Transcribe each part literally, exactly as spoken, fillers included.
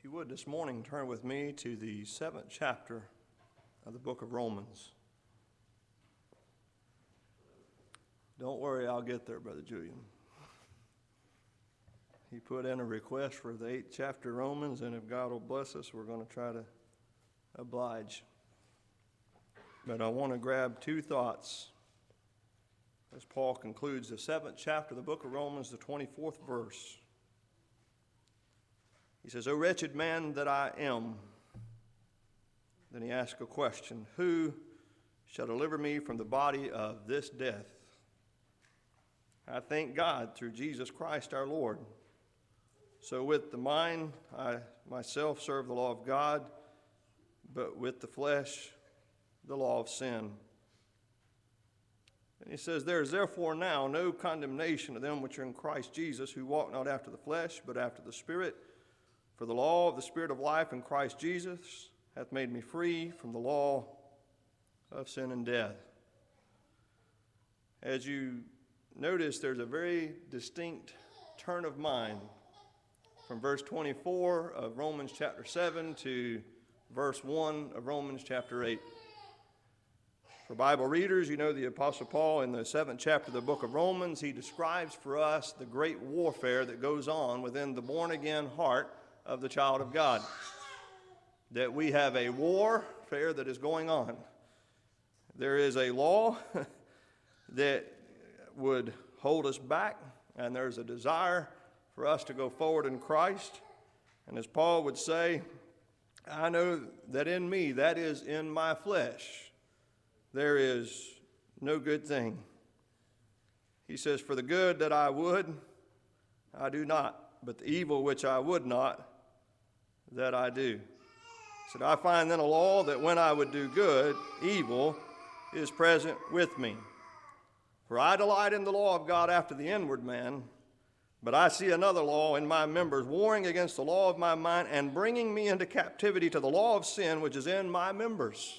you would this morning, turn with me to the seventh chapter of the book of Romans. Don't worry, I'll get there, Brother Julian. He put in a request for the eighth chapter of Romans, and if God will bless us, we're going to try to oblige. But I want to grab two thoughts as Paul concludes the seventh chapter of the book of Romans, the twenty-fourth verse. He says, "O wretched man that I am." Then he asks a question, "Who shall deliver me from the body of this death? I thank God through Jesus Christ our Lord. So with the mind I myself serve the law of God, but with the flesh the law of sin." And he says, "There is therefore now no condemnation of them which are in Christ Jesus, who walk not after the flesh, but after the Spirit. For the law of the Spirit of life in Christ Jesus hath made me free from the law of sin and death." As you notice, there's a very distinct turn of mind from verse twenty-four of Romans chapter seven to verse one of Romans chapter eight. For Bible readers, you know the Apostle Paul in the seventh chapter of the book of Romans, he describes for us the great warfare that goes on within the born-again heart of the child of God. That we have a warfare that is going on. There is a law that would hold us back, and there's a desire for us to go forward in Christ. And as Paul would say, I know that in me, that is in my flesh, there is no good thing. He says, "For the good that I would, I do not, but the evil which I would not, that I do." He said, "I find then a law that when I would do good, evil is present with me. For I delight in the law of God after the inward man, but I see another law in my members, warring against the law of my mind and bringing me into captivity to the law of sin which is in my members."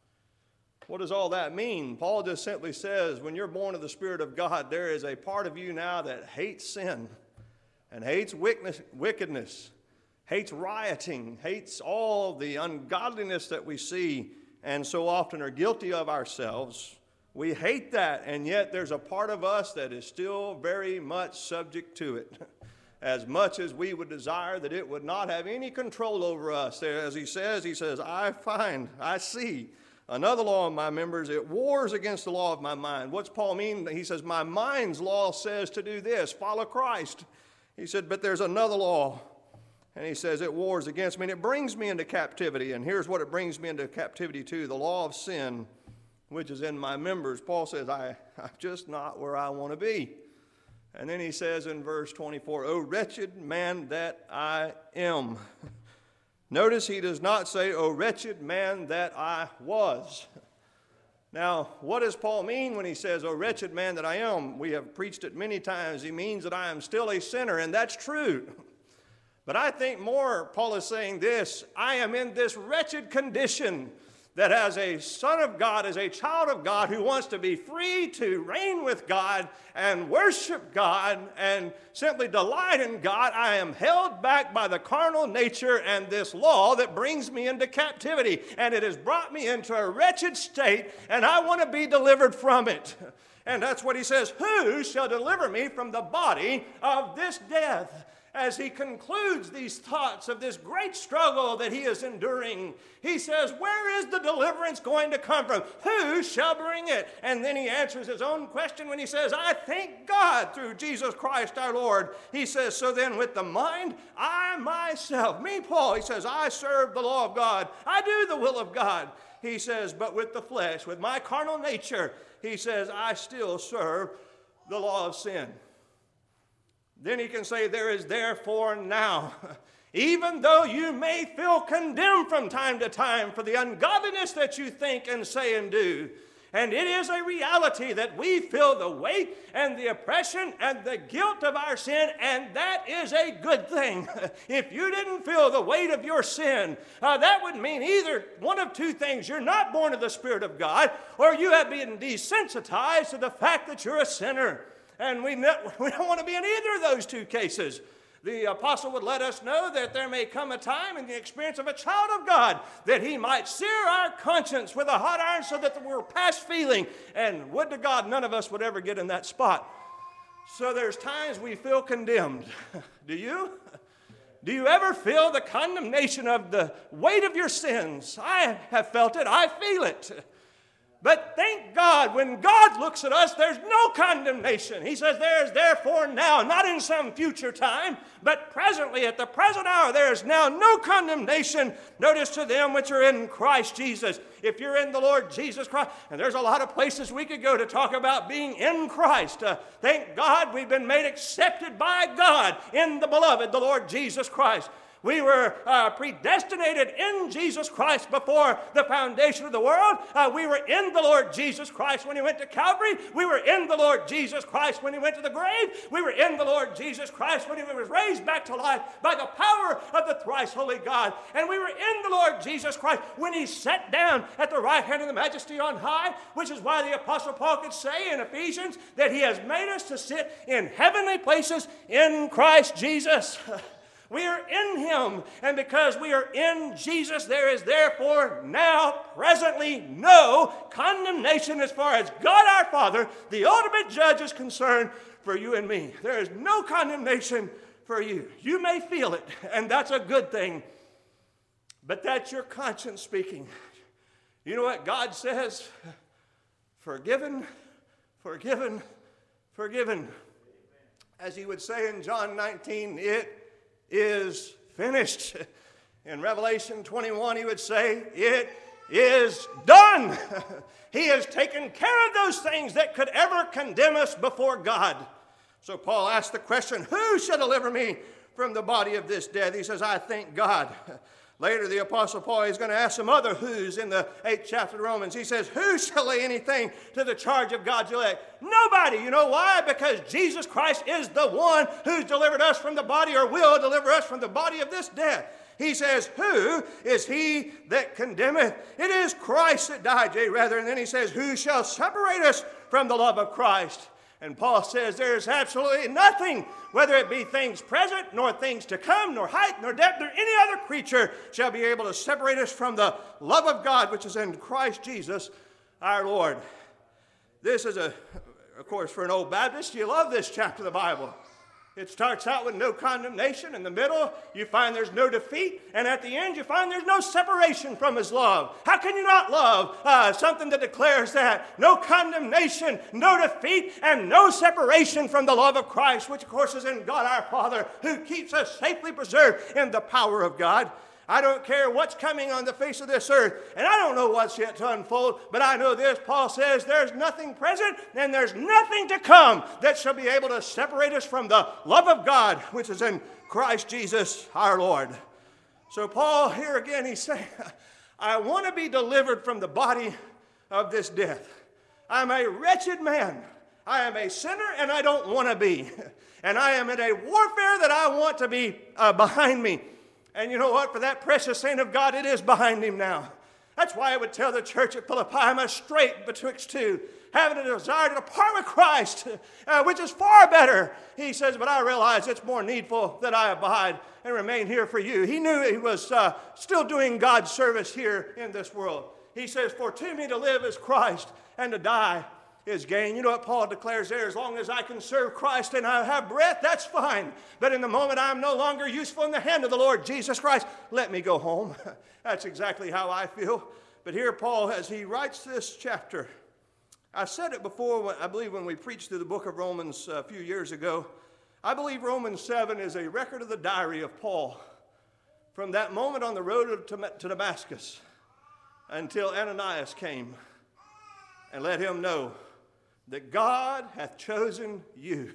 What does all that mean? Paul just simply says, when you're born of the Spirit of God, there is a part of you now that hates sin and hates wickedness, hates rioting, hates all the ungodliness that we see and so often are guilty of ourselves. We hate that, and yet there's a part of us that is still very much subject to it. As much as we would desire that it would not have any control over us. As he says, he says, I find, I see another law in my members. It wars against the law of my mind. What's Paul mean? He says, my mind's law says to do this, follow Christ. He said, but there's another law. And he says, it wars against me, and it brings me into captivity. And here's what it brings me into captivity to, the law of sin, which is in my members. Paul says, I, I'm just not where I want to be. And then he says in verse twenty-four, "O wretched man that I am." Notice he does not say, "O wretched man that I was." Now, what does Paul mean when he says, "O wretched man that I am"? We have preached it many times. He means that I am still a sinner, and that's true. But I think more, Paul is saying this, I am in this wretched condition that as a son of God, as a child of God who wants to be free to reign with God and worship God and simply delight in God, I am held back by the carnal nature and this law that brings me into captivity. And it has brought me into a wretched state, and I want to be delivered from it. And that's what he says, "Who shall deliver me from the body of this death?" As he concludes these thoughts of this great struggle that he is enduring, he says, where is the deliverance going to come from? Who shall bring it? And then he answers his own question when he says, I thank God through Jesus Christ our Lord. He says, so then with the mind, I myself, me Paul, he says, I serve the law of God. I do the will of God. He says, but with the flesh, with my carnal nature, he says, I still serve the law of sin. Then he can say, there is therefore now, even though you may feel condemned from time to time for the ungodliness that you think and say and do, and it is a reality that we feel the weight and the oppression and the guilt of our sin, and that is a good thing. If you didn't feel the weight of your sin, uh, that would mean either one of two things. You're not born of the Spirit of God, or you have been desensitized to the fact that you're a sinner. And we, we don't want to be in either of those two cases. The apostle would let us know that there may come a time in the experience of a child of God that he might sear our conscience with a hot iron so that we're past feeling. And would to God none of us would ever get in that spot. So there's times we feel condemned. Do you? Do you ever feel the condemnation of the weight of your sins? I have felt it. I feel it. But thank God, when God looks at us, there's no condemnation. He says there is therefore now, not in some future time, but presently, at the present hour, there is now no condemnation, notice, to them which are in Christ Jesus. If you're in the Lord Jesus Christ, and there's a lot of places we could go to talk about being in Christ. Uh, thank God we've been made accepted by God in the beloved, the Lord Jesus Christ. We were uh, predestinated in Jesus Christ before the foundation of the world. Uh, we were in the Lord Jesus Christ when he went to Calvary. We were in the Lord Jesus Christ when he went to the grave. We were in the Lord Jesus Christ when he was raised back to life by the power of the thrice holy God. And we were in the Lord Jesus Christ when he sat down at the right hand of the Majesty on high, which is why the Apostle Paul could say in Ephesians that he has made us to sit in heavenly places in Christ Jesus. We are in him, and because we are in Jesus, there is therefore now presently no condemnation as far as God our Father, the ultimate judge, is concerned for you and me. There is no condemnation for you. You may feel it, and that's a good thing, but that's your conscience speaking. You know what God says? Forgiven, forgiven, forgiven. As he would say in John nineteen, it is finished. In Revelation twenty-one, he would say, it is done. He has taken care of those things that could ever condemn us before God. So Paul asked the question, who shall deliver me from the body of this death? He says, I thank God. Later, the Apostle Paul is going to ask some other who's in the eighth chapter of Romans. He says, who shall lay anything to the charge of God's elect? Nobody. You know why? Because Jesus Christ is the one who's delivered us from the body, or will deliver us from the body of this death. He says, who is he that condemneth? It is Christ that died, yea, rather. And then he says, who shall separate us from the love of Christ? And Paul says there is absolutely nothing, whether it be things present, nor things to come, nor height, nor depth, nor any other creature shall be able to separate us from the love of God, which is in Christ Jesus our Lord. This is, a, of course, for an old Baptist, you love this chapter of the Bible. It starts out with no condemnation. In the middle, you find there's no defeat. And at the end, you find there's no separation from his love. How can you not love uh, something that declares that? No condemnation, no defeat, and no separation from the love of Christ, which, of course, is in God our Father, who keeps us safely preserved in the power of God. I don't care what's coming on the face of this earth, and I don't know what's yet to unfold, but I know this. Paul says there's nothing present and there's nothing to come that shall be able to separate us from the love of God, which is in Christ Jesus our Lord. So Paul, here again, he's saying, I want to be delivered from the body of this death. I'm a wretched man. I am a sinner, and I don't want to be. And I am in a warfare that I want to be uh, behind me. And you know what? For that precious saint of God, it is behind him now. That's why I would tell the church at Philippi, I'm a strait betwixt two, having a desire to depart with Christ, uh, which is far better. He says, but I realize it's more needful that I abide and remain here for you. He knew he was uh, still doing God's service here in this world. He says, for to me to live is Christ, and to die is gain. You know what Paul declares there? As long as I can serve Christ and I have breath, that's fine. But in the moment I'm no longer useful in the hand of the Lord Jesus Christ, let me go home. That's exactly how I feel. But here Paul, as he writes this chapter, I said it before, I believe when we preached through the book of Romans a few years ago, I believe Romans seven is a record of the diary of Paul from that moment on the road to Damascus until Ananias came and let him know that God hath chosen you,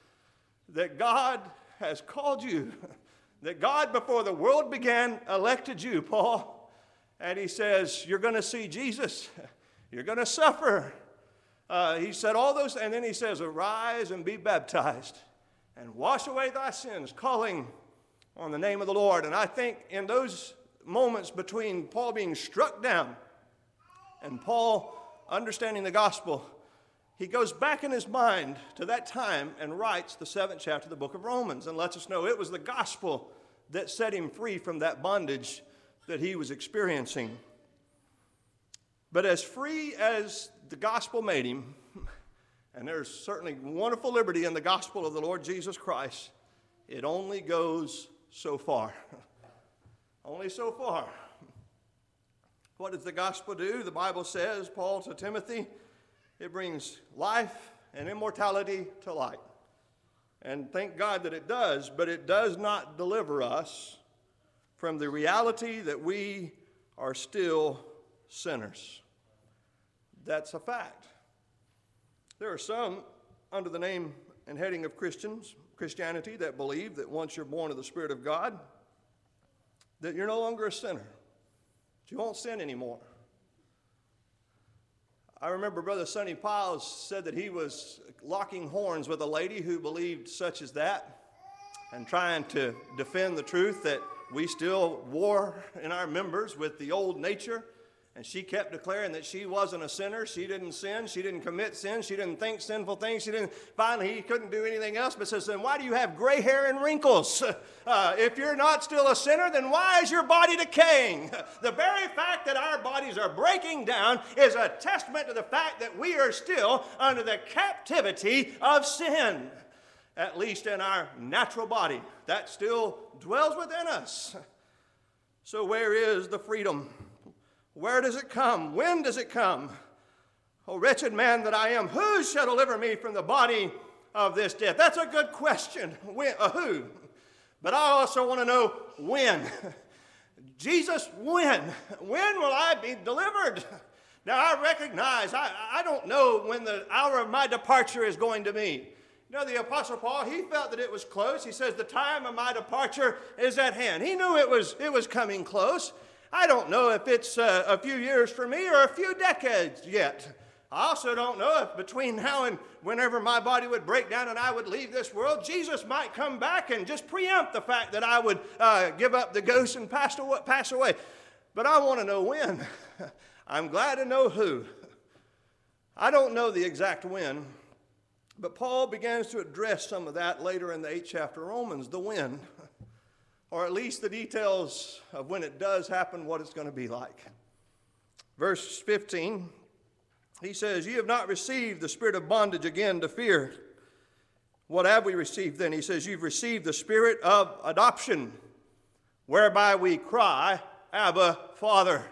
that God has called you, that God before the world began elected you, Paul. And he says, you're going to see Jesus, you're going to suffer. Uh, he said all those, and then he says, arise and be baptized and wash away thy sins, calling on the name of the Lord. And I think in those moments between Paul being struck down and Paul understanding the gospel, he goes back in his mind to that time and writes the seventh chapter of the book of Romans and lets us know it was the gospel that set him free from that bondage that he was experiencing. But as free as the gospel made him, and there's certainly wonderful liberty in the gospel of the Lord Jesus Christ, it only goes so far. Only so far. What does the gospel do? The Bible says, Paul to Timothy, it brings life and immortality to light. And thank God that it does, but it does not deliver us from the reality that we are still sinners. That's a fact. There are some under the name and heading of Christians, Christianity, that believe that once you're born of the Spirit of God, that you're no longer a sinner, that you won't sin anymore. I remember Brother Sonny Piles said that he was locking horns with a lady who believed such as that and trying to defend the truth that we still war in our members with the old nature. And she kept declaring that she wasn't a sinner. She didn't sin. She didn't commit sin. She didn't think sinful things. She didn't. Finally, he couldn't do anything else but says, then why do you have gray hair and wrinkles? Uh, if you're not still a sinner, then why is your body decaying? The very fact that our bodies are breaking down is a testament to the fact that we are still under the captivity of sin, at least in our natural body. That still dwells within us. So where is the freedom? Where does it come? When does it come? O wretched man that I am, who shall deliver me from the body of this death? That's a good question. When, uh, who? But I also want to know when. Jesus, when? When will I be delivered? Now I recognize, I, I don't know when the hour of my departure is going to be. You know, the Apostle Paul, he felt that it was close. He says, the time of my departure is at hand. He knew it was, it was coming close. I don't know if it's uh, a few years for me or a few decades yet. I also don't know if between now and whenever my body would break down and I would leave this world, Jesus might come back and just preempt the fact that I would uh, give up the ghost and pass away, pass away. But I want to know when. I'm glad to know who. I don't know the exact when, but Paul begins to address some of that later in the eighth chapter of Romans, the when. Or at least the details of when it does happen, what it's going to be like. Verse fifteen, he says, "You have not received the spirit of bondage again to fear." What have we received then? He says, "You've received the spirit of adoption, whereby we cry, Abba, Father."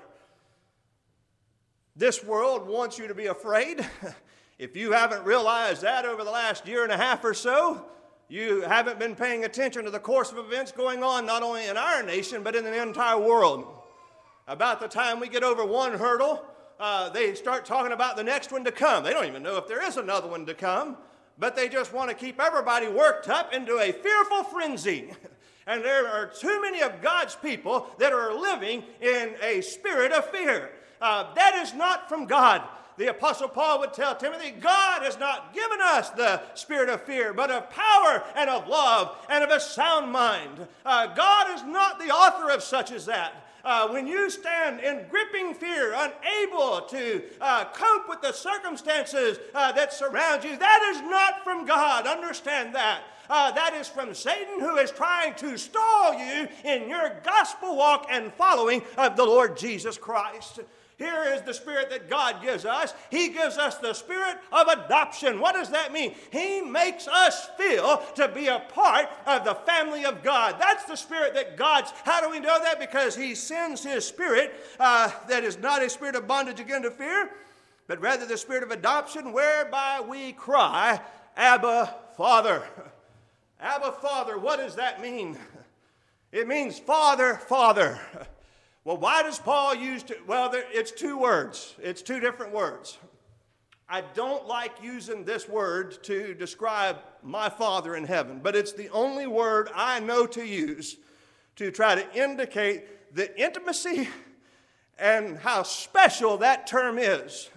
This world wants you to be afraid. If you haven't realized that over the last year and a half or so, you haven't been paying attention to the course of events going on not only in our nation, but in the entire world. About the time we get over one hurdle, uh, they start talking about the next one to come. They don't even know if there is another one to come, but they just want to keep everybody worked up into a fearful frenzy. And there are too many of God's people that are living in a spirit of fear. Uh, that is not from God. The Apostle Paul would tell Timothy, God has not given us the spirit of fear, but of power and of love and of a sound mind. Uh, God is not the author of such as that. Uh, when you stand in gripping fear, unable to uh, cope with the circumstances uh, that surround you, that is not from God. Understand that. Uh, that is from Satan, who is trying to stall you in your gospel walk and following of the Lord Jesus Christ. Here is the spirit that God gives us. He gives us the spirit of adoption. What does that mean? He makes us feel to be a part of the family of God. That's the spirit that God's. How do we know that? Because He sends His spirit uh, that is not a spirit of bondage again to fear, but rather the spirit of adoption, whereby we cry, Abba, Father. Abba, Father, what does that mean? It means Father, Father. Well, why does Paul use two? Well, there, it's two words. It's two different words. I don't like using this word to describe my Father in heaven, but it's the only word I know to use to try to indicate the intimacy and how special that term is.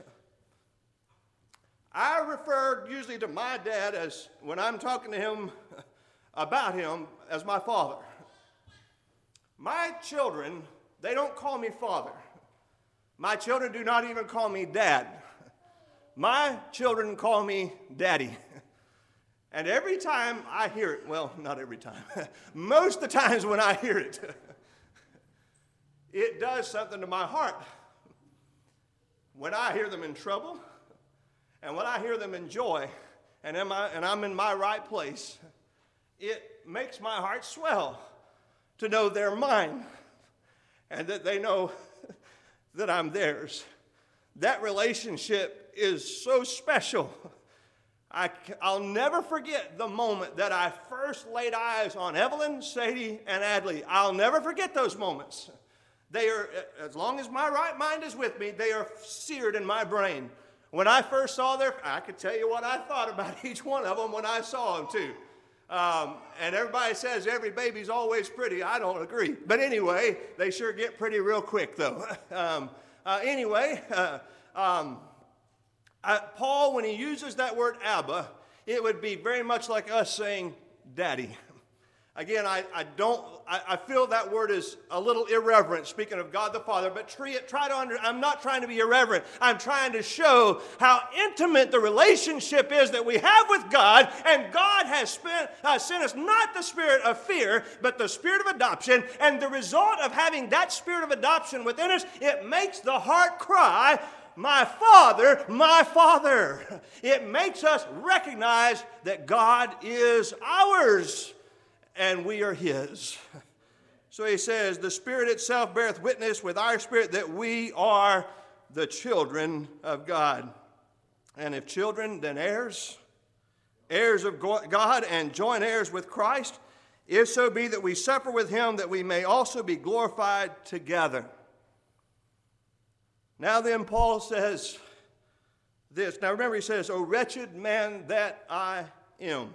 I refer usually to my dad as, when I'm talking to him about him, as my father. My children, they don't call me father. My children do not even call me dad. My children call me Daddy. And every time I hear it, well, not every time, most of the times when I hear it, it does something to my heart. When I hear them in trouble, and when I hear them in joy, and, am I, and I'm in my right place, it makes my heart swell to know they're mine, and that they know that I'm theirs. That relationship is so special. I, I'll never forget the moment that I first laid eyes on Evelyn, Sadie, and Adley. I'll never forget those moments. They are, as long as my right mind is with me, they are seared in my brain. When I first saw their, I could tell you what I thought about each one of them when I saw them too. Um, and everybody says every baby's always pretty. I don't agree. But anyway, they sure get pretty real quick though. um, uh, anyway, uh, um, Uh, Paul, when he uses that word Abba, it would be very much like us saying Daddy. Again, I, I don't, I, I feel that word is a little irreverent, speaking of God the Father, but try, try to under, I'm not trying to be irreverent. I'm trying to show how intimate the relationship is that we have with God, and God has spent, uh, sent us not the spirit of fear, but the spirit of adoption, and the result of having that spirit of adoption within us, it makes the heart cry, my Father, my Father. It makes us recognize that God is ours and we are His. So he says, the Spirit itself beareth witness with our spirit that we are the children of God. And if children, then heirs, heirs of God and joint heirs with Christ, if so be that we suffer with Him, that we may also be glorified together. Now then, Paul says this. Now remember, he says, O wretched man that I am.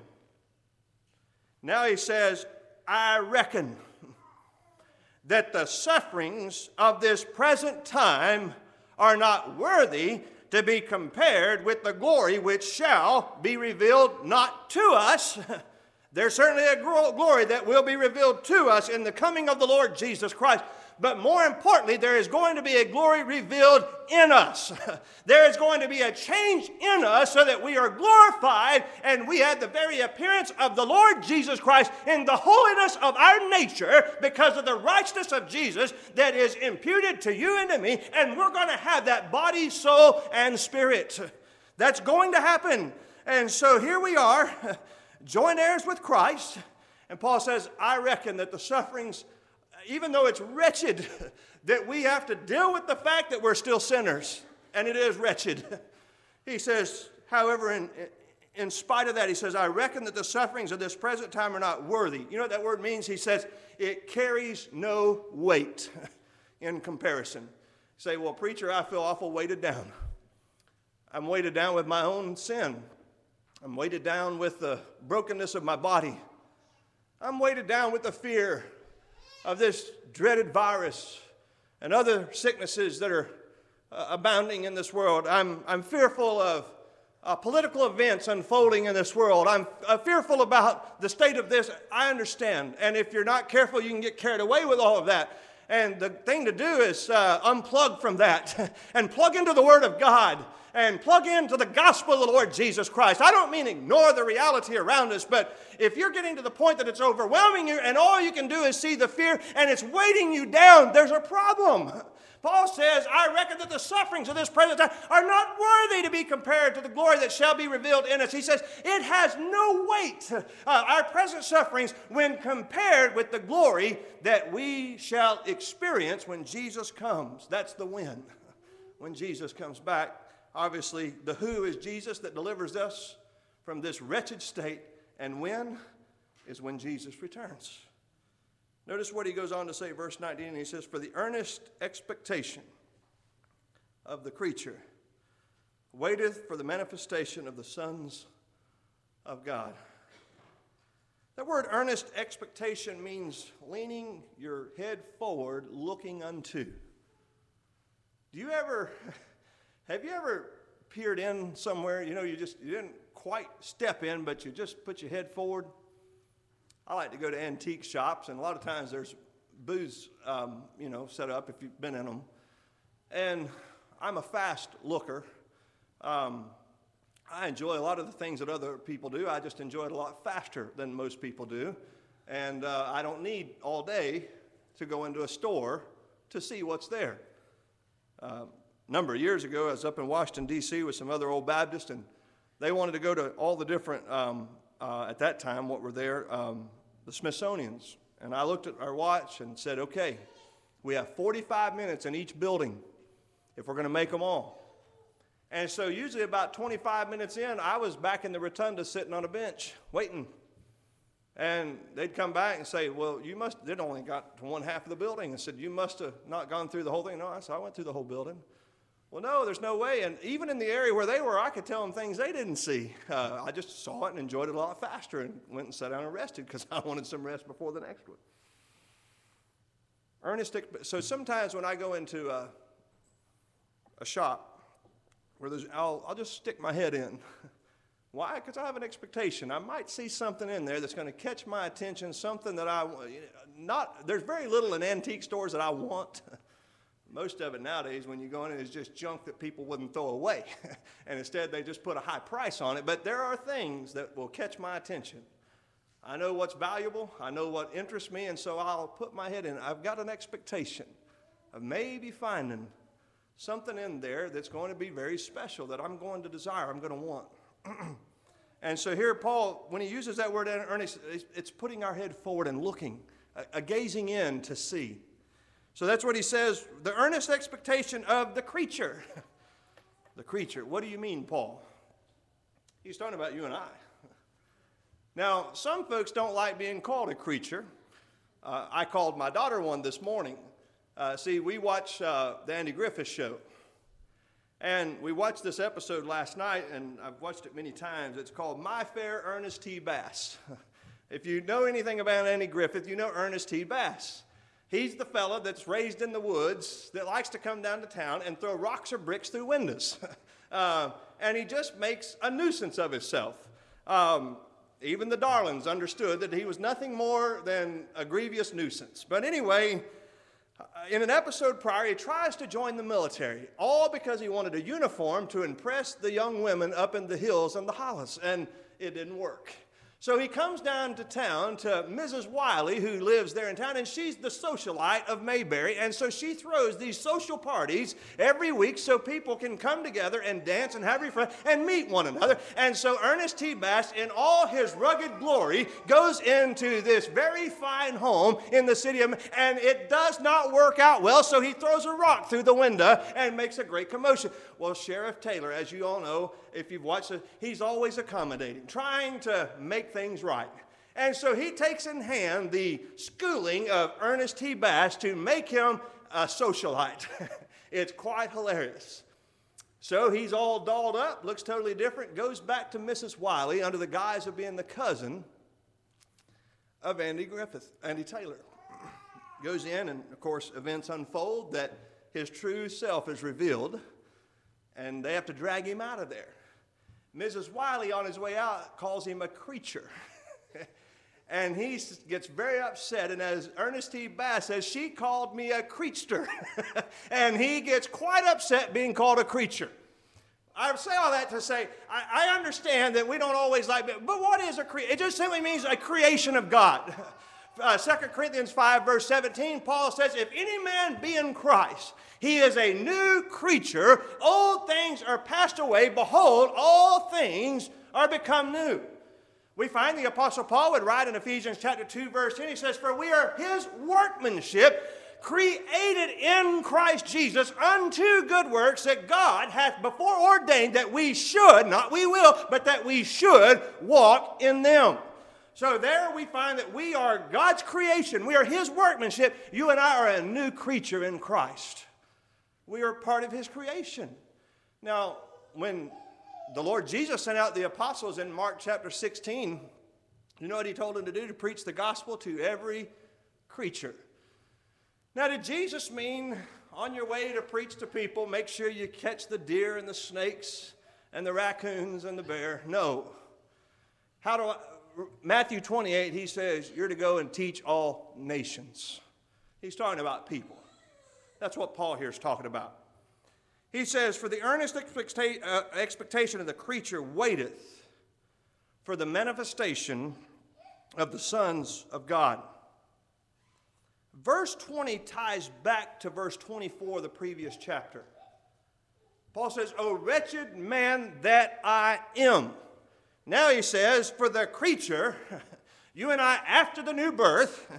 Now he says, I reckon that the sufferings of this present time are not worthy to be compared with the glory which shall be revealed not to us. There's certainly a glory that will be revealed to us in the coming of the Lord Jesus Christ. But more importantly, there is going to be a glory revealed in us. There is going to be a change in us so that we are glorified and we have the very appearance of the Lord Jesus Christ in the holiness of our nature because of the righteousness of Jesus that is imputed to you and to me. And we're going to have that body, soul, and spirit. That's going to happen. And so here we are, joint heirs with Christ. And Paul says, I reckon that the sufferings, even though it's wretched that we have to deal with the fact that we're still sinners, and it is wretched. He says, however, in, in spite of that, he says, I reckon that the sufferings of this present time are not worthy. You know what that word means? He says, it carries no weight in comparison. You say, well, preacher, I feel awful weighted down. I'm weighted down with my own sin. I'm weighted down with the brokenness of my body. I'm weighted down with the fear of this dreaded virus and other sicknesses that are uh, abounding in this world. I'm, I'm fearful of uh, political events unfolding in this world. I'm uh, fearful about the state of this. I understand. And if you're not careful, you can get carried away with all of that. And the thing to do is uh, unplug from that and plug into the Word of God and plug into the gospel of the Lord Jesus Christ. I don't mean ignore the reality around us, but if you're getting to the point that it's overwhelming you and all you can do is see the fear and it's weighting you down, there's a problem. Paul says, I reckon that the sufferings of this present time are not worthy to be compared to the glory that shall be revealed in us. He says, it has no weight, uh, our present sufferings, when compared with the glory that we shall experience when Jesus comes. That's the when, when Jesus comes back. Obviously, the who is Jesus that delivers us from this wretched state, and when is when Jesus returns. Notice what he goes on to say, verse nineteen, he says, for the earnest expectation of the creature waiteth for the manifestation of the sons of God. That word earnest expectation means leaning your head forward, looking unto. Do you ever... Have you ever peered in somewhere, you know, you just you didn't quite step in, but you just put your head forward? I like to go to antique shops, and a lot of times there's booths, um, you know, set up if you've been in them. And I'm a fast looker. Um, I enjoy a lot of the things that other people do. I just enjoy it a lot faster than most people do. And uh, I don't need all day to go into a store to see what's there. Uh, a number of years ago, I was up in Washington, D C with some other old Baptists, and they wanted to go to all the different, um, uh, at that time, what were there, um, the Smithsonian's. And I looked at our watch and said, okay, we have forty-five minutes in each building if we're going to make them all. And so usually about twenty-five minutes in, I was back in the rotunda sitting on a bench waiting. And they'd come back and say, well, you must, they'd only got to one half of the building. I said, you must have not gone through the whole thing. No, I said, I went through the whole building. Well, no, there's no way. And even in the area where they were, I could tell them things they didn't see. Uh, I just saw it and enjoyed it a lot faster and went and sat down and rested because I wanted some rest before the next one. Earnest, so sometimes when I go into a, a shop where there's, I'll, I'll just stick my head in. Why? Because I have an expectation. I might see something in there that's going to catch my attention, something that I, not, there's very little in antique stores that I want. Most of it nowadays, when you go in, is just junk that people wouldn't throw away. And instead, they just put a high price on it. But there are things that will catch my attention. I know what's valuable. I know what interests me. And so I'll put my head in. I've got an expectation of maybe finding something in there that's going to be very special, that I'm going to desire, I'm going to want. And so here Paul, when he uses that word earnest, it's putting our head forward and looking, a, a gazing in to see. So that's what he says, the earnest expectation of the creature. The creature. What do you mean, Paul? He's talking about you and I. Now, some folks don't like being called a creature. Uh, I called my daughter one this morning. Uh, see, we watch uh, the Andy Griffith Show. And we watched this episode last night, and I've watched it many times. It's called My Fair Ernest T. Bass. If you know anything about Andy Griffith, you know Ernest T. Bass. He's the fella that's raised in the woods that likes to come down to town and throw rocks or bricks through windows. uh, and he just makes a nuisance of himself. Um, even the Darlings understood that he was nothing more than a grievous nuisance. But anyway, in an episode prior, he tries to join the military, all because he wanted a uniform to impress the young women up in the hills and the hollows, and it didn't work. So he comes down to town to Missus Wiley, who lives there in town, and she's the socialite of Mayberry, and so she throws these social parties every week so people can come together and dance and have refresh and meet one another. And so Ernest T. Bass, in all his rugged glory, goes into this very fine home in the city of, and it does not work out well, so he throws a rock through the window and makes a great commotion. Well, Sheriff Taylor, as you all know, if you've watched it, he's always accommodating, trying to make things right. And so he takes in hand the schooling of Ernest T. Bass to make him a socialite. It's quite hilarious. So he's all dolled up, looks totally different, goes back to Missus Wiley under the guise of being the cousin of Andy Griffith, Andy Taylor. Goes in, and of course, events unfold that his true self is revealed, and they have to drag him out of there. Missus Wiley, on his way out, calls him a creature. And he gets very upset, and as Ernest T. Bass says, she called me a creature. And he gets quite upset being called a creature. I say all that to say, I, I understand that we don't always like, but what is a creature? It just simply means a creation of God. Uh, Second Corinthians five, verse seventeen, Paul says, if any man be in Christ, he is a new creature. Old things are passed away. Behold, all things are become new. We find the Apostle Paul would write in Ephesians chapter two, verse ten, he says, for we are his workmanship, created in Christ Jesus unto good works that God hath before ordained that we should, not we will, but that we should walk in them. So there we find that we are God's creation. We are his workmanship. You and I are a new creature in Christ. We are part of his creation. Now, when the Lord Jesus sent out the apostles in Mark chapter sixteen, you know what he told them to do? To preach the gospel to every creature. Now, did Jesus mean on your way to preach to people, make sure you catch the deer and the snakes and the raccoons and the bear? No. How do I... Matthew twenty-eight, he says, you're to go and teach all nations. He's talking about people. That's what Paul here is talking about. He says, for the earnest expecta- uh, expectation of the creature waiteth for the manifestation of the sons of God. Verse twenty ties back to verse twenty-four of the previous chapter. Paul says, O wretched man that I am. Now he says, for the creature, you and I after the new birth,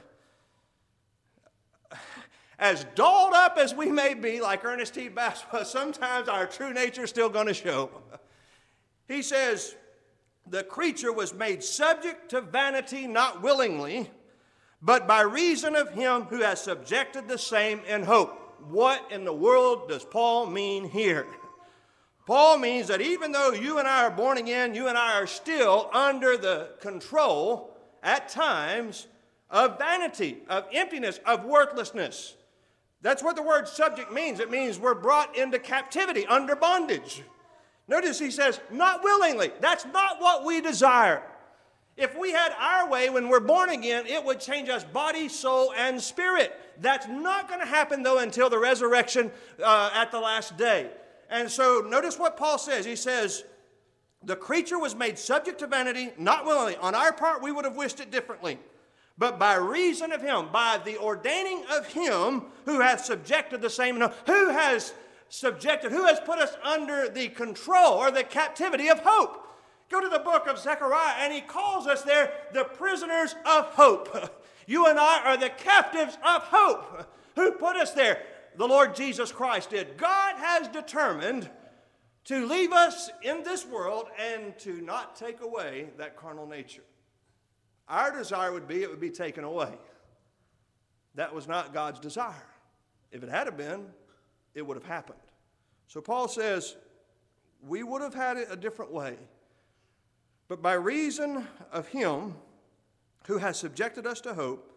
as dolled up as we may be, like Ernest T. Bass was, sometimes our true nature is still going to show. He says, the creature was made subject to vanity not willingly, but by reason of him who has subjected the same in hope. What in the world does Paul mean here? Paul means that even though you and I are born again, you and I are still under the control, at times, of vanity, of emptiness, of worthlessness. That's what the word subject means. It means we're brought into captivity, under bondage. Notice he says, not willingly. That's not what we desire. If we had our way when we're born again, it would change us body, soul, and spirit. That's not going to happen, though, until the resurrection uh, at the last day. And so notice what Paul says. He says, the creature was made subject to vanity, not willingly. On our part, we would have wished it differently. But by reason of him, by the ordaining of him who hath subjected the same, who has subjected, who has put us under the control or the captivity of hope. Go to the book of Zechariah, and he calls us there the prisoners of hope. You and I are the captives of hope. Who put us there? The Lord Jesus Christ did. God has determined to leave us in this world and to not take away that carnal nature. Our desire would be it would be taken away. That was not God's desire. If it had been, it would have happened. So Paul says, we would have had it a different way. But by reason of him who has subjected us to hope,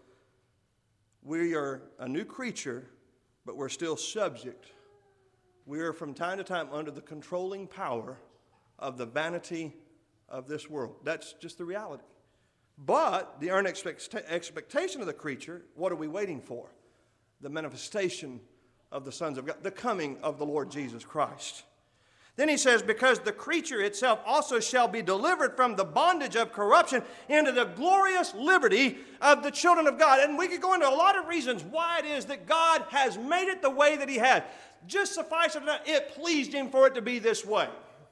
we are a new creature, but we're still subject. We are from time to time under the controlling power of the vanity of this world. That's just the reality. But the earnest expectation of the creature, what are we waiting for? The manifestation of the sons of God, the coming of the Lord Jesus Christ. Then he says, because the creature itself also shall be delivered from the bondage of corruption into the glorious liberty of the children of God. And we could go into a lot of reasons why it is that God has made it the way that he has. Just suffice it, it pleased him for it to be this way.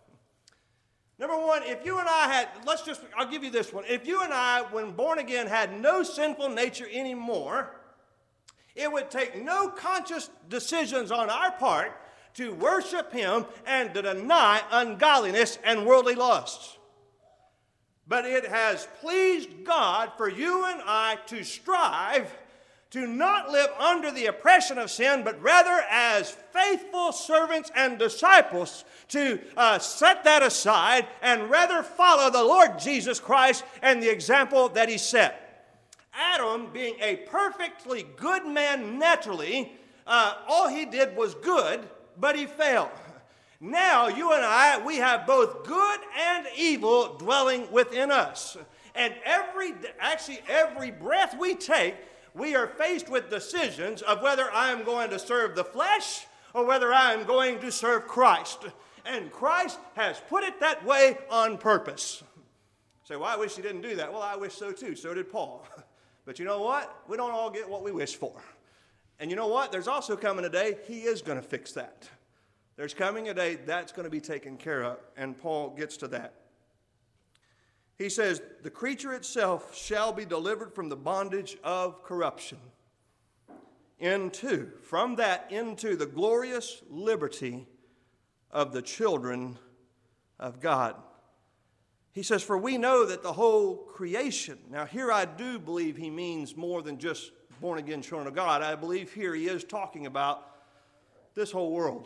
Number one, if you and I had, let's just, I'll give you this one. If you and I, when born again, had no sinful nature anymore, it would take no conscious decisions on our part to worship him and to deny ungodliness and worldly lusts. But it has pleased God for you and I to strive to not live under the oppression of sin, but rather as faithful servants and disciples to uh, set that aside and rather follow the Lord Jesus Christ and the example that he set. Adam, being a perfectly good man naturally, uh, all he did was good, but he failed. Now, you and I, we have both good and evil dwelling within us. And every, actually every breath we take, we are faced with decisions of whether I am going to serve the flesh or whether I am going to serve Christ. And Christ has put it that way on purpose. Say, well, I wish he didn't do that. Well, I wish so too. So did Paul. But you know what? We don't all get what we wish for. And you know what? There's also coming a day he is going to fix that. There's coming a day that's going to be taken care of. And Paul gets to that. He says, the creature itself shall be delivered from the bondage of corruption into, from that into the glorious liberty of the children of God. He says, for we know that the whole creation, now here I do believe he means more than just born again children of God. I believe here he is talking about this whole world.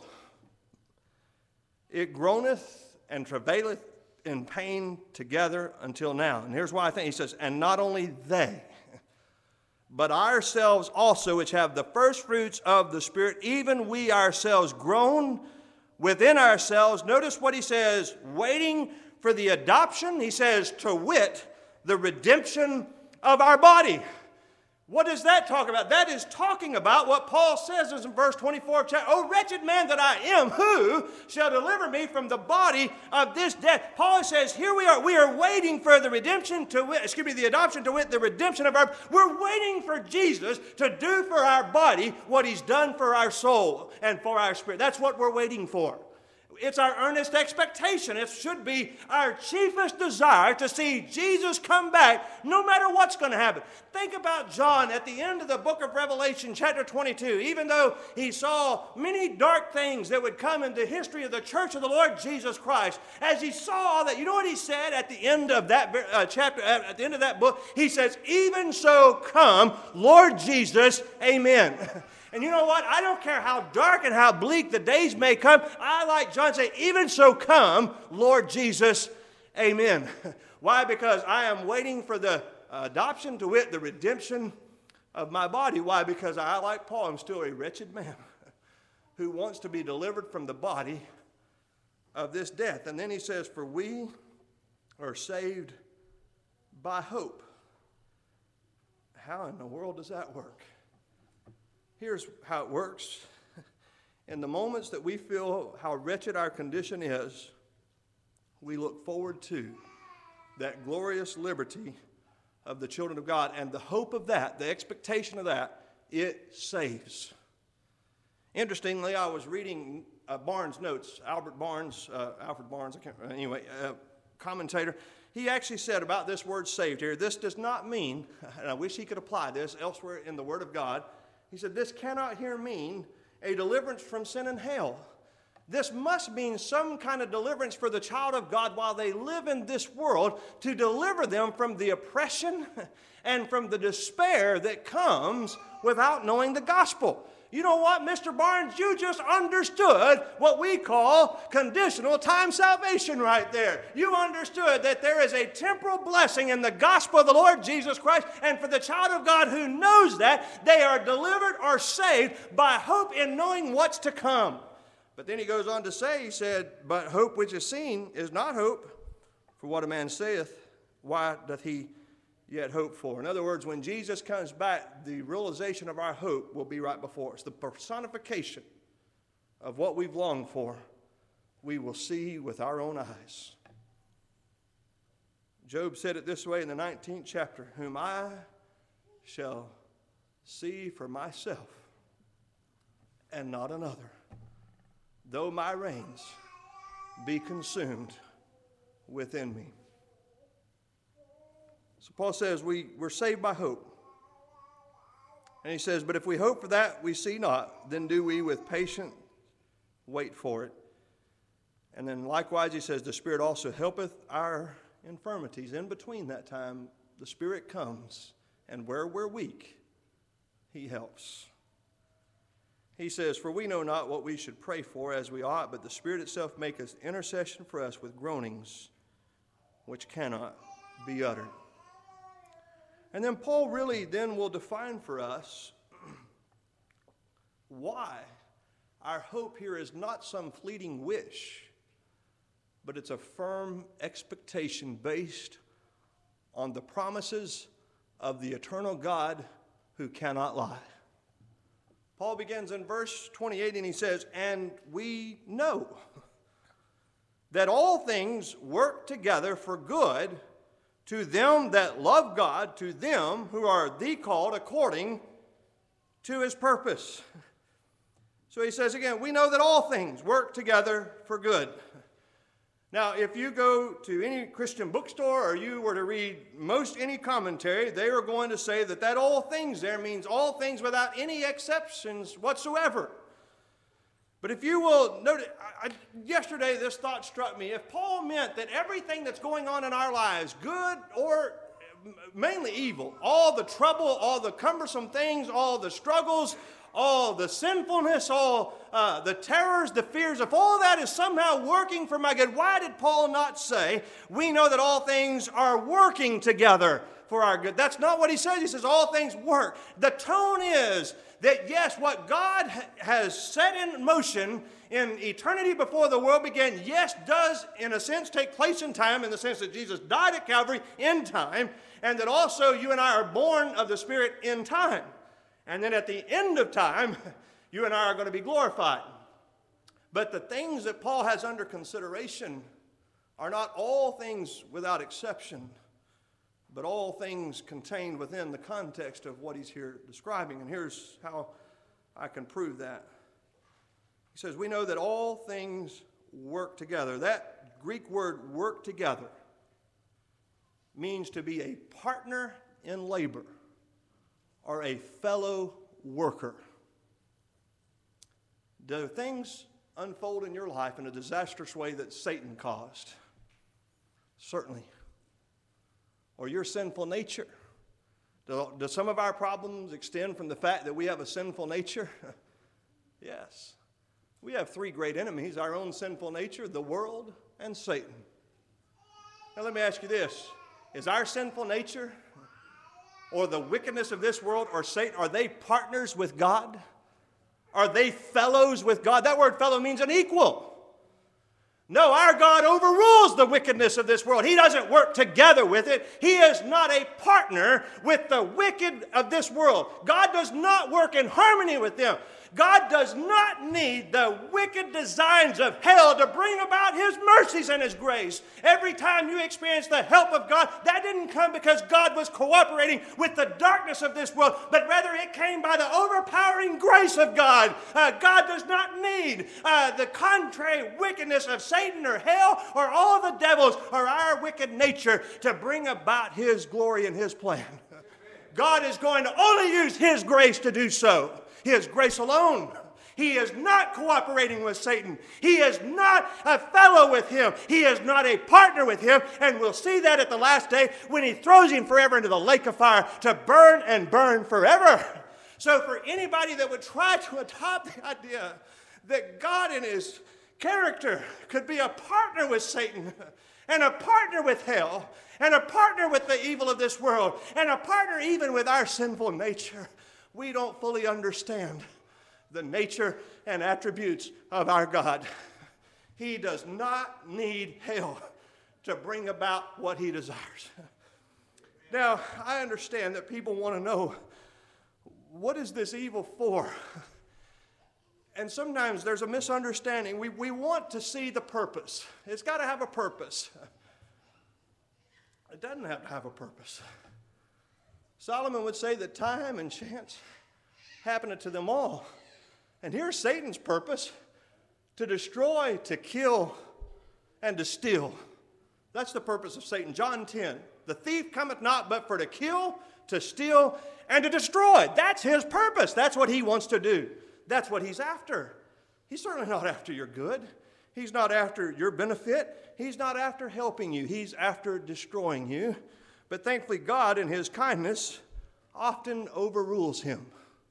It groaneth and travaileth in pain together until now. And here's why I think he says, and not only they, but ourselves also, which have the first fruits of the Spirit, even we ourselves groan within ourselves. Notice what he says, waiting for the adoption. He says, to wit, the redemption of our body. What does that talk about? That is talking about what Paul says in verse twenty-four of chapter. Oh, wretched man that I am, who shall deliver me from the body of this death? Paul says, here we are. We are waiting for the redemption to wit, excuse me, the adoption to wit, the redemption of our. We're waiting for Jesus to do for our body what he's done for our soul and for our spirit. That's what we're waiting for. It's our earnest expectation. It should be our chiefest desire to see Jesus come back no matter what's going to happen. Think about John at the end of the book of Revelation, chapter twenty-two. Even though he saw many dark things that would come in the history of the church of the Lord Jesus Christ, as he saw all that, you know what he said at the end of that uh, chapter, at the end of that book? He says, even so come, Lord Jesus, amen. And you know what? I don't care how dark and how bleak the days may come. I, like John, say, even so come, Lord Jesus, amen. Why? Because I am waiting for the adoption, to wit, the redemption of my body. Why? Because I, like Paul, am still a wretched man who wants to be delivered from the body of this death. And then he says, for we are saved by hope. How in the world does that work? Here's how it works. In the moments that we feel how wretched our condition is, we look forward to that glorious liberty of the children of God. And the hope of that, the expectation of that, it saves. Interestingly, I was reading uh, Barnes' notes, Albert Barnes, uh, Alfred Barnes, I can't, anyway, uh, commentator. He actually said about this word saved here, this does not mean, and I wish he could apply this elsewhere in the Word of God, he said, this cannot here mean a deliverance from sin and hell. This must mean some kind of deliverance for the child of God while they live in this world, to deliver them from the oppression and from the despair that comes without knowing the gospel. You know what, Mister Barnes? You just understood what we call conditional time salvation right there. You understood that there is a temporal blessing in the gospel of the Lord Jesus Christ, and for the child of God who knows that, they are delivered or saved by hope in knowing what's to come. But then he goes on to say, he said, but hope which is seen is not hope, for what a man saith, why doth he yet hope for? In other words, when Jesus comes back, the realization of our hope will be right before us. The personification of what we've longed for, we will see with our own eyes. Job said it this way in the nineteenth chapter, whom I shall see for myself and not another, though my reins be consumed within me. So Paul says we, we're saved by hope. And he says, but if we hope for that we see not, then do we with patience wait for it. And then likewise he says, the Spirit also helpeth our infirmities. In between that time, the Spirit comes, and where we're weak, he helps. He says, for we know not what we should pray for as we ought, but the Spirit itself maketh intercession for us with groanings which cannot be uttered. And then Paul really then will define for us why our hope here is not some fleeting wish, but it's a firm expectation based on the promises of the eternal God who cannot lie. Paul begins in verse twenty-eight and he says, and we know that all things work together for good to them that love God, to them who are the called according to his purpose. So he says again, we know that all things work together for good. Now, if you go to any Christian bookstore or you were to read most any commentary, they are going to say that that all things there means all things without any exceptions whatsoever. But if you will notice, I, I, yesterday this thought struck me. If Paul meant that everything that's going on in our lives, good or mainly evil, all the trouble, all the cumbersome things, all the struggles, all the sinfulness, all uh, the terrors, the fears, if all that is somehow working for my good, why did Paul not say, we know that all things are working together for our good. That's not what he says. He says all things work. The tone is that, yes, what God has set in motion in eternity before the world began, yes, does in a sense take place in time, in the sense that Jesus died at Calvary in time, and that also you and I are born of the Spirit in time. And then at the end of time, you and I are going to be glorified. But the things that Paul has under consideration are not all things without exception, but all things contained within the context of what he's here describing. And here's how I can prove that. He says, we know that all things work together. That Greek word, work together, means to be a partner in labor or a fellow worker. Do things unfold in your life in a disastrous way that Satan caused? Certainly. Or your sinful nature? Do, do some of our problems extend from the fact that we have a sinful nature? Yes. We have three great enemies: our own sinful nature, the world, and Satan. Now let me ask you this. Is our sinful nature or the wickedness of this world or Satan, are they partners with God? Are they fellows with God? That word fellow means an equal. No, our God overrules the wickedness of this world. He doesn't work together with it. He is not a partner with the wicked of this world. God does not work in harmony with them. God does not need the wicked designs of hell to bring about His mercies and His grace. Every time you experience the help of God, that didn't come because God was cooperating with the darkness of this world, but rather it came by the overpowering grace of God. Uh, God does not need uh, the contrary wickedness of Satan or hell or all the devils or our wicked nature to bring about His glory and His plan. God is going to only use His grace to do so. His grace alone. He is not cooperating with Satan. He is not a fellow with him. He is not a partner with him. And we'll see that at the last day when He throws him forever into the lake of fire to burn and burn forever. So for anybody that would try to adopt the idea that God in His character could be a partner with Satan and a partner with hell and a partner with the evil of this world and a partner even with our sinful nature, we don't fully understand the nature and attributes of our God. He does not need hell to bring about what He desires. Now, I understand that people want to know, what is this evil for? And sometimes there's a misunderstanding. We, we want to see the purpose. It's got to have a purpose. It doesn't have to have a purpose. Solomon would say that time and chance happened to them all. And here's Satan's purpose: to destroy, to kill, and to steal. That's the purpose of Satan. John ten, the thief cometh not but for to kill, to steal, and to destroy. That's his purpose. That's what he wants to do. That's what he's after. He's certainly not after your good. He's not after your benefit. He's not after helping you. He's after destroying you. But thankfully, God, in His kindness, often overrules him.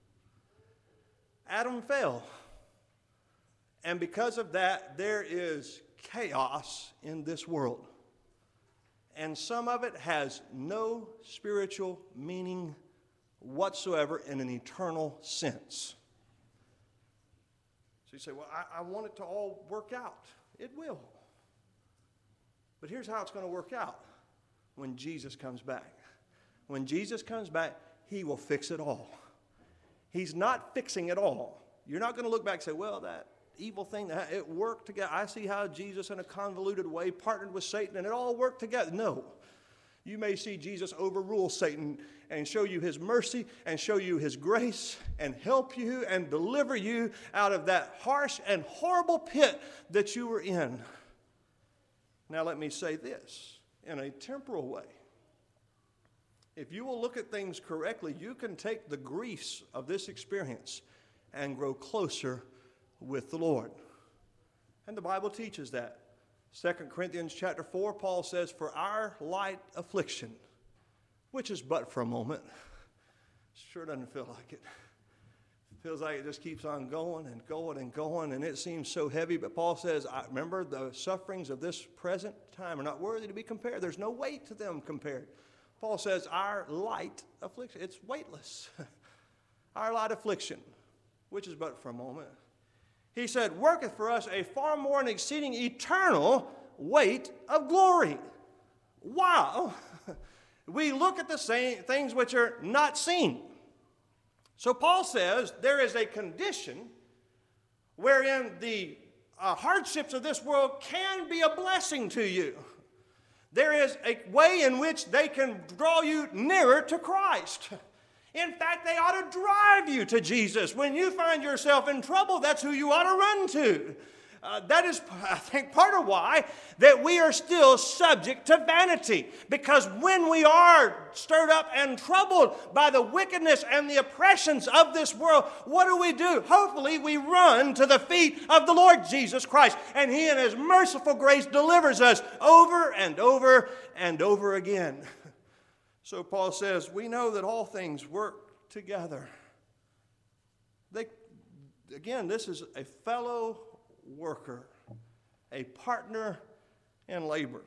Adam fell. And because of that, there is chaos in this world. And some of it has no spiritual meaning whatsoever in an eternal sense. So you say, well, I, I want it to all work out. It will. But here's how it's going to work out. When Jesus comes back. When Jesus comes back, He will fix it all. He's not fixing it all. You're not going to look back and say, well, that evil thing, that it worked together. I see how Jesus in a convoluted way partnered with Satan and it all worked together. No. You may see Jesus overrule Satan and show you His mercy and show you His grace and help you and deliver you out of that harsh and horrible pit that you were in. Now let me say this. In a temporal way, if you will look at things correctly, you can take the griefs of this experience and grow closer with the Lord. And the Bible teaches that. Second Corinthians chapter four, Paul says, for our light affliction, which is but for a moment, sure doesn't feel like it. Feels like it just keeps on going and going and going, and it seems so heavy. But Paul says, I remember the sufferings of this present time are not worthy to be compared. There's no weight to them compared. Paul says our light affliction, it's weightless. Our light affliction, which is but for a moment. He said, worketh for us a far more and exceeding eternal weight of glory. While we look at the same things which are not seen. So Paul says there is a condition wherein the uh, hardships of this world can be a blessing to you. There is a way in which they can draw you nearer to Christ. In fact, they ought to drive you to Jesus. When you find yourself in trouble, that's who you ought to run to. Uh, that is, I think, part of why that we are still subject to vanity. Because when we are stirred up and troubled by the wickedness and the oppressions of this world, what do we do? Hopefully, we run to the feet of the Lord Jesus Christ. And He in His merciful grace delivers us over and over and over again. So Paul says, we know that all things work together. They, again, this is a fellow worker, a partner in labor.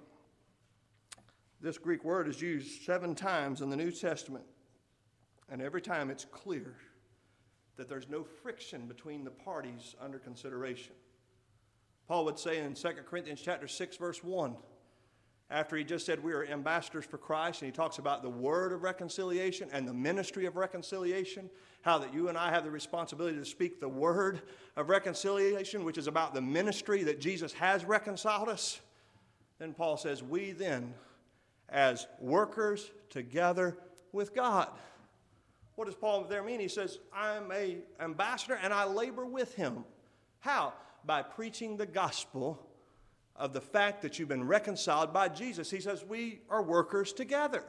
This Greek word is used seven times in the New Testament, and every time it's clear that there's no friction between the parties under consideration. Paul would say in Second Corinthians chapter six, verse one, after he just said we are ambassadors for Christ, and he talks about the word of reconciliation and the ministry of reconciliation, how that you and I have the responsibility to speak the word of reconciliation, which is about the ministry that Jesus has reconciled us. Then Paul says, we then, as workers together with God. What does Paul there mean? He says, I'm an ambassador and I labor with him. How? By preaching the gospel of the fact that you've been reconciled by Jesus. He says, we are workers together.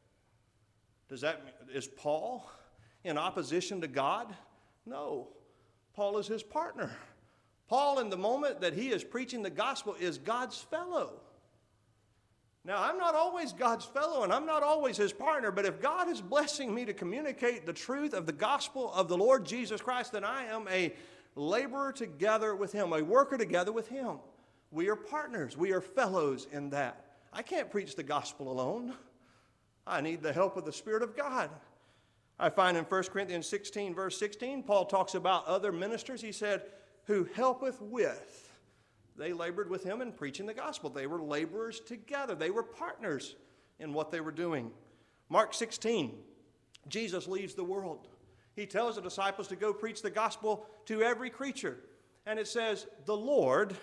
Does that mean, is Paul in opposition to God? No. Paul is his partner. Paul, in the moment that he is preaching the gospel, is God's fellow. Now, I'm not always God's fellow, and I'm not always his partner, but if God is blessing me to communicate the truth of the gospel of the Lord Jesus Christ, then I am a laborer together with him, a worker together with him. We are partners. We are fellows in that. I can't preach the gospel alone. I need the help of the Spirit of God. I find in First Corinthians sixteen, verse sixteen, Paul talks about other ministers. He said, who helpeth with. They labored with him in preaching the gospel. They were laborers together. They were partners in what they were doing. Mark sixteen, Jesus leaves the world. He tells the disciples to go preach the gospel to every creature. And it says, the Lord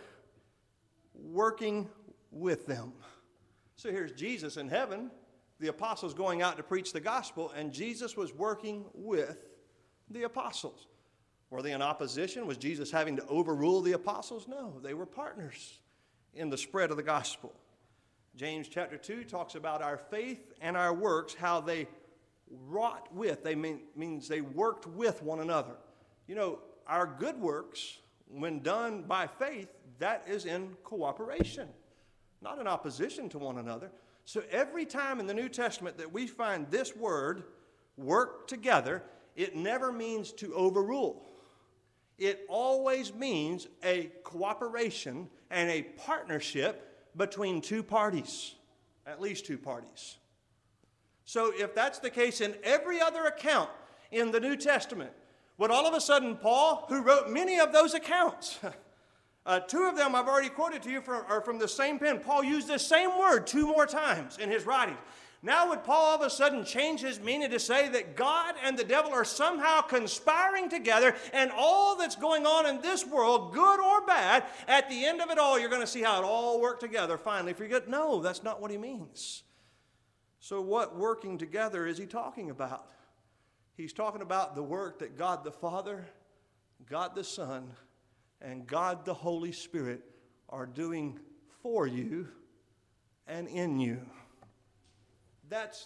working with them. So here's Jesus in heaven, the apostles going out to preach the gospel, and Jesus was working with the apostles. Were they in opposition? Was Jesus having to overrule the apostles? No, they were partners in the spread of the gospel. James chapter two talks about our faith and our works, how they wrought with. They mean, means they worked with one another. You know, our good works, when done by faith, that is in cooperation, not in opposition to one another. So every time in the New Testament that we find this word, work together, it never means to overrule. It always means a cooperation and a partnership between two parties, at least two parties. So if that's the case in every other account in the New Testament, would all of a sudden Paul, who wrote many of those accounts, uh, two of them I've already quoted to you from, are from the same pen. Paul used this same word two more times in his writings. Now would Paul all of a sudden change his meaning to say that God and the devil are somehow conspiring together, and all that's going on in this world, good or bad, at the end of it all, you're going to see how it all worked together finally for good? No, that's not what he means. So what working together is he talking about? He's talking about the work that God the Father, God the Son, and God the Holy Spirit are doing for you and in you. That's,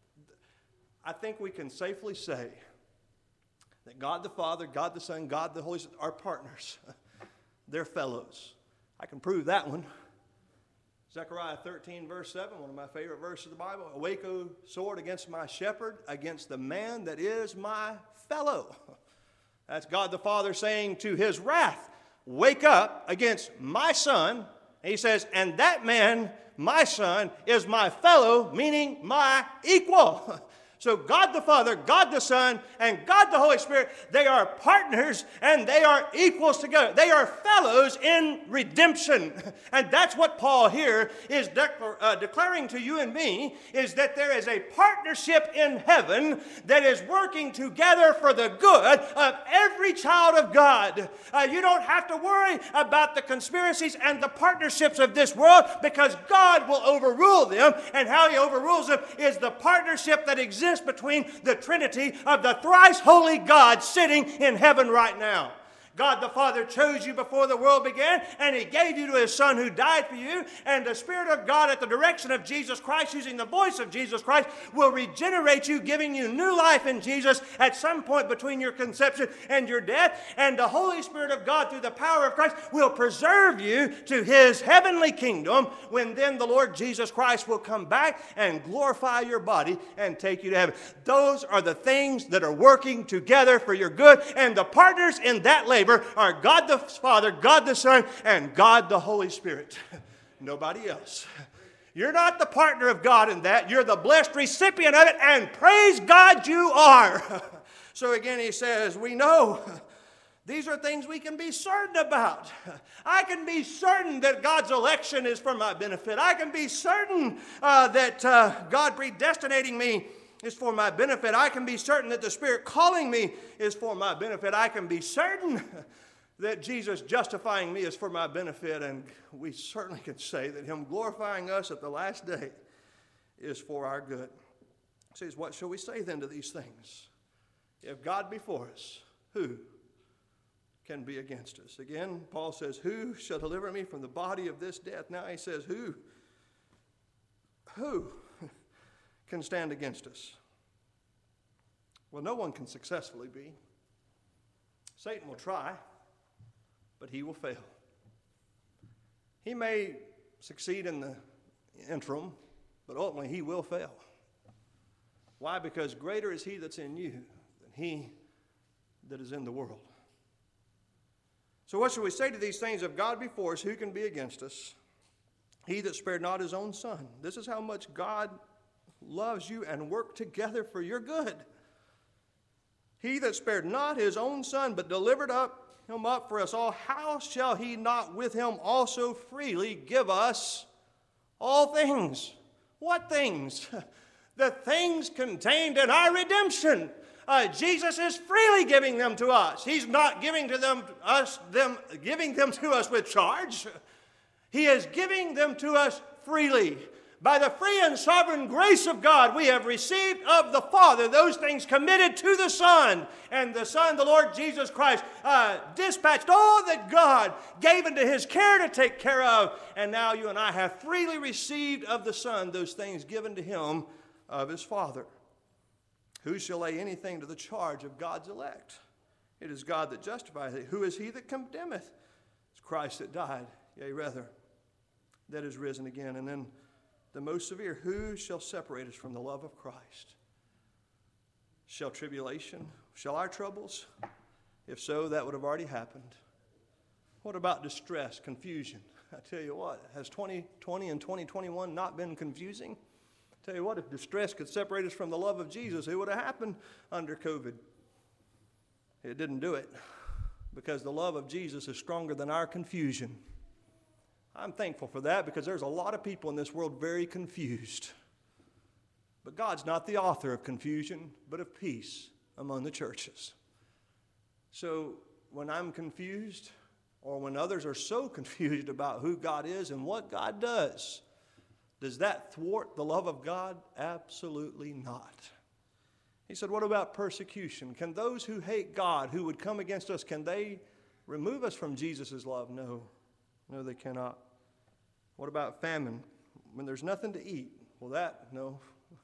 I think we can safely say that God the Father, God the Son, God the Holy Spirit are partners. They're fellows. I can prove that one. Zechariah thirteen, verse seven, one of my favorite verses of the Bible. Awake, O sword, against my shepherd, against the man that is my fellow. That's God the Father saying to his wrath, wake up against my son, He says, and that man, my son, is my fellow, meaning my equal. So God the Father, God the Son, and God the Holy Spirit, they are partners and they are equals together. They are fellows in redemption. And that's what Paul here is declar- uh, declaring to you and me, is that there is a partnership in heaven that is working together for the good of every child of God. Uh, you don't have to worry about the conspiracies and the partnerships of this world, because God will overrule them, and how He overrules them is the partnership that exists between the Trinity of the thrice holy God sitting in heaven right now. God the Father chose you before the world began, and He gave you to His Son who died for you, and the Spirit of God at the direction of Jesus Christ, using the voice of Jesus Christ, will regenerate you, giving you new life in Jesus at some point between your conception and your death, and the Holy Spirit of God through the power of Christ will preserve you to His heavenly kingdom, when then the Lord Jesus Christ will come back and glorify your body and take you to heaven. Those are the things that are working together for your good, and the partners in that labor are God the Father, God the Son, and God the Holy Spirit. Nobody else. You're not the partner of God in that. You're the blessed recipient of it, and praise God you are. So again, he says, we know these are things we can be certain about. I can be certain that God's election is for my benefit. I can be certain uh, that uh, God predestinating me is for my benefit. I can be certain that the Spirit calling me is for my benefit. I can be certain that Jesus justifying me is for my benefit. And we certainly can say that Him glorifying us at the last day is for our good. He says, what shall we say then to these things? If God be for us, who can be against us? Again, Paul says, who shall deliver me from the body of this death? Now he says, who? Who can stand against us? Well, no one can successfully be. Satan will try, but he will fail. He may succeed in the interim, but ultimately he will fail. Why? Because greater is he that's in you than he that is in the world. So what shall we say to these things? If God be for us, who can be against us? He that spared not his own son. This is how much God loves you and worked together for your good. He that spared not his own son, but delivered up him up for us all, how shall he not with him also freely give us all things? What things? The things contained in our redemption. Uh, Jesus is freely giving them to us. He's not giving to them us them giving them to us with charge. He is giving them to us freely. By the free and sovereign grace of God, we have received of the Father those things committed to the Son. And the Son, the Lord Jesus Christ, uh, dispatched all that God gave into His care to take care of. And now you and I have freely received of the Son those things given to Him of His Father. Who shall lay anything to the charge of God's elect? It is God that justifieth thee. Who is he that condemneth? It's Christ that died, yea, rather, that is risen again. And then the most severe, who shall separate us from the love of Christ? Shall tribulation? Shall our troubles? If so, that would have already happened. What about distress, confusion? I tell you what, has twenty twenty and twenty twenty-one not been confusing? I tell you what, if distress could separate us from the love of Jesus, it would have happened under COVID. It didn't do it, because the love of Jesus is stronger than our confusion. I'm thankful for that, because there's a lot of people in this world very confused. But God's not the author of confusion, but of peace among the churches. So when I'm confused, or when others are so confused about who God is and what God does, does that thwart the love of God? Absolutely not. He said, what about persecution? Can those who hate God, who would come against us, can they remove us from Jesus' love? No. No, they cannot. What about famine? When there's nothing to eat, will that? No.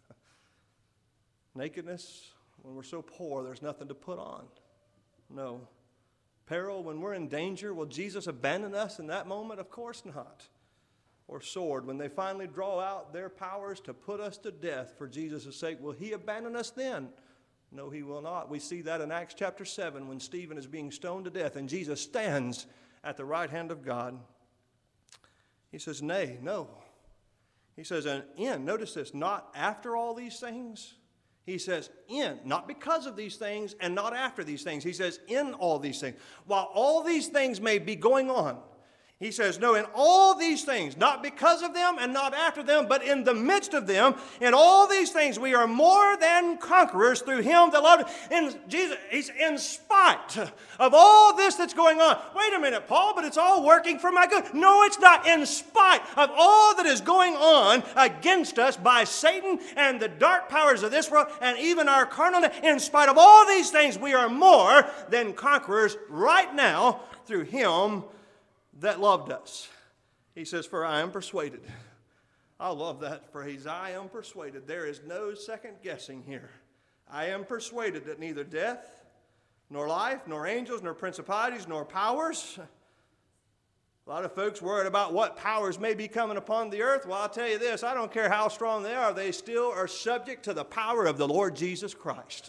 Nakedness? When we're so poor, there's nothing to put on? No. Peril? When we're in danger, will Jesus abandon us in that moment? Of course not. Or sword? When they finally draw out their powers to put us to death for Jesus' sake, will he abandon us then? No, he will not. We see that in Acts chapter seven when Stephen is being stoned to death and Jesus stands at the right hand of God. He says, nay, no. He says, and in, notice this, not after all these things. He says, in, not because of these things and not after these things. He says, in all these things. While all these things may be going on, he says, no, in all these things, not because of them and not after them, but in the midst of them, in all these things, we are more than conquerors through him that loved us. In Jesus, he's in spite of all this that's going on. Wait a minute, Paul, but it's all working for my good. No, it's not. In spite of all that is going on against us by Satan and the dark powers of this world and even our carnal, in spite of all these things, we are more than conquerors right now through him that loved us. He says, for I am persuaded. I love that phrase. I am persuaded. There is no second guessing here. I am persuaded that neither death, nor life, nor angels, nor principalities, nor powers. A lot of folks worried about what powers may be coming upon the earth. Well, I'll tell you this. I don't care how strong they are. They still are subject to the power of the Lord Jesus Christ.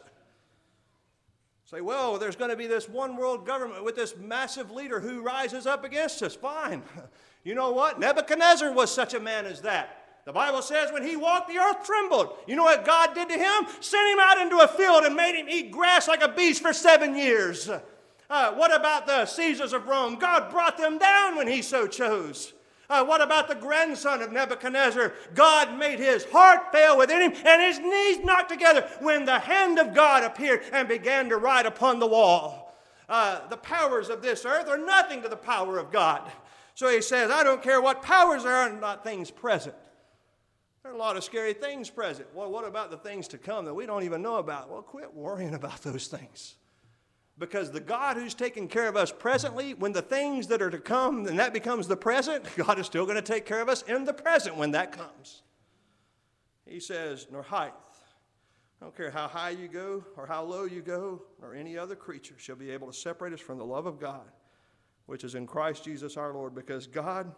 Say, well, there's going to be this one world government with this massive leader who rises up against us. Fine. You know what? Nebuchadnezzar was such a man as that. The Bible says when he walked, the earth trembled. You know what God did to him? Sent him out into a field and made him eat grass like a beast for seven years. Uh, what about the Caesars of Rome? God brought them down when he so chose. Uh, what about the grandson of Nebuchadnezzar? God made his heart fail within him and his knees knocked together when the hand of God appeared and began to write upon the wall. Uh, the powers of this earth are nothing to the power of God. So he says, I don't care what powers there are, not things present. There are a lot of scary things present. Well, what about the things to come that we don't even know about? Well, quit worrying about those things. Because the God who's taking care of us presently, when the things that are to come, and that becomes the present, God is still going to take care of us in the present when that comes. He says, nor height. I don't care how high you go or how low you go, or any other creature shall be able to separate us from the love of God, which is in Christ Jesus our Lord. Because God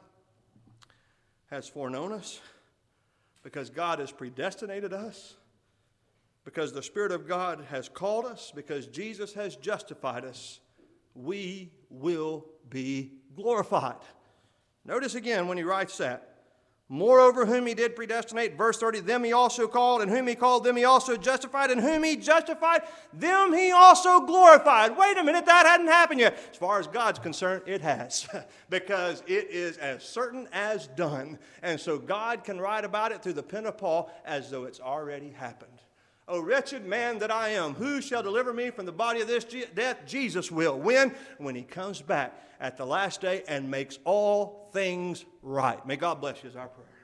has foreknown us, because God has predestinated us, because the Spirit of God has called us, because Jesus has justified us, we will be glorified. Notice again when he writes that. Moreover, whom he did predestinate, verse thirty, them he also called, and whom he called, them he also justified, and whom he justified, them he also glorified. Wait a minute, that hadn't happened yet. As far as God's concerned, it has, because it is as certain as done. And so God can write about it through the pen of Paul as though it's already happened. O wretched man that I am, who shall deliver me from the body of this death? Jesus will. When? When he comes back at the last day and makes all things right. May God bless you is our prayer.